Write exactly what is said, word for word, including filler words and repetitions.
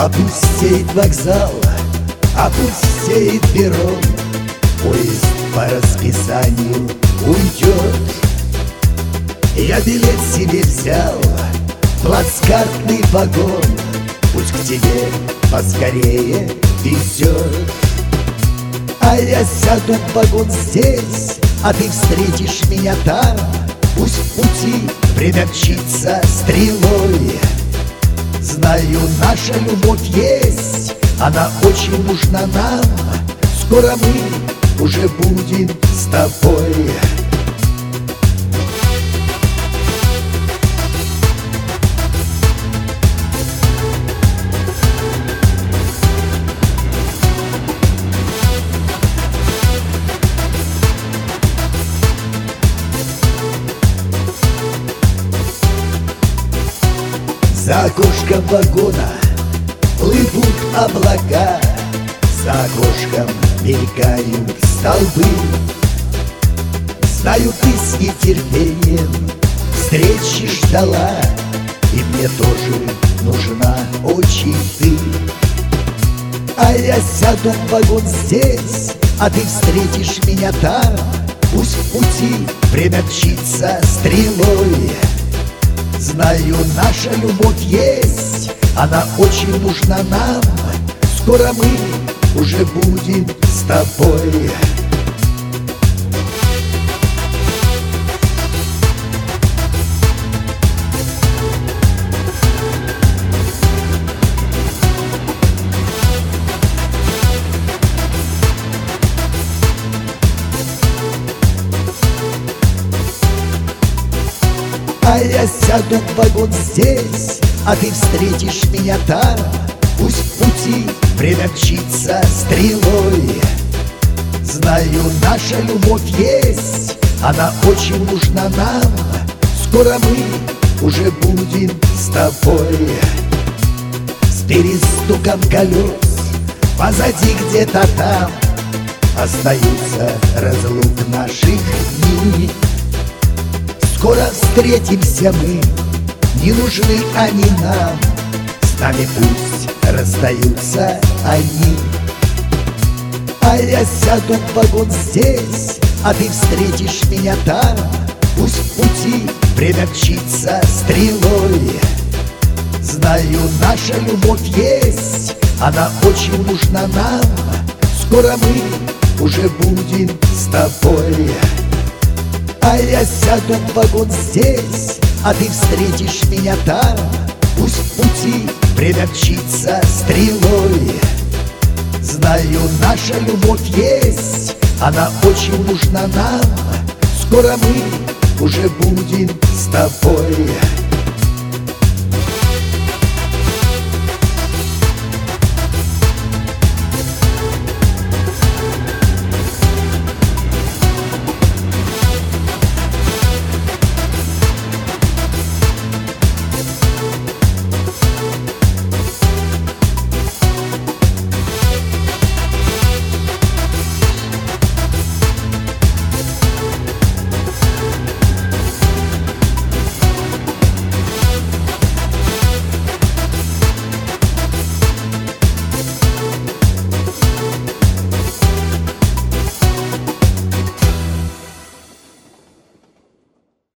Опустеет вокзал, опустеет перрон, поезд по расписанию уйдет. Я билет себе взял, плацкартный вагон, пусть к тебе поскорее везет. А я сяду в вагон здесь, а ты встретишь меня там. Пусть в пути время мчится стрелой. Знаю, наша любовь есть, она очень нужна нам. Скоро мы уже будем с тобой. За окошком вагона плывут облака, за окошком мелькают столбы. Знаю, ты с нетерпением встречи ждала, и мне тоже нужна очень ты. А я сяду в вагон здесь, а ты встретишь меня там. Пусть в пути время мчится стрелой. Знаю, наша любовь есть, она очень нужна нам. Скоро мы уже будем с тобой. А я сяду в вагон здесь, а ты встретишь меня там. Пусть в пути время мчится стрелой. Знаю, наша любовь есть, она очень нужна нам. Скоро мы уже будем с тобой. С перестуком колес позади где-то там остаются разлук наших дней. Скоро встретимся мы, не нужны они нам. С нами пусть расстаются они. А я сяду в вагон здесь, а ты встретишь меня там. Пусть в пути время мчится стрелой. Знаю, наша любовь есть, она очень нужна нам. Скоро мы уже будем с тобой. А я сяду в вагон здесь, а ты встретишь меня там. Пусть в пути время мчится стрелой. Знаю, наша любовь есть, она очень нужна нам. Скоро мы уже будем с тобой.